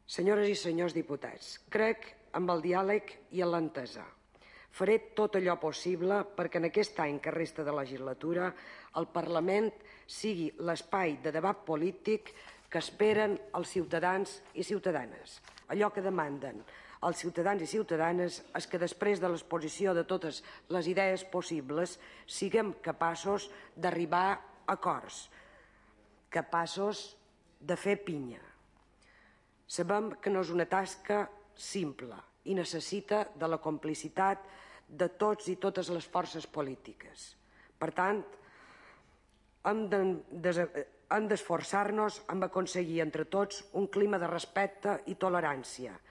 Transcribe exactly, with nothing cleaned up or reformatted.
Senyores i senyors diputats, crec en el diàleg i en l'entesa. Faré tot allò possible perquè en aquest any que resta de legislatura el Parlament sigui l'espai de debat polític que esperen els ciutadans i ciutadanes. Allò que demanden els ciutadans i ciutadanes és que després de l'exposició de totes les idees possibles siguem capaços d'arribar a acords, capaços de fer pinya. Sabem que no és una tasca simple i necessita de la complicitat de tots i totes les forces polítiques. Per tant, hem d'esforçar-nos en aconseguir entre tots un clima de respecte i tolerància,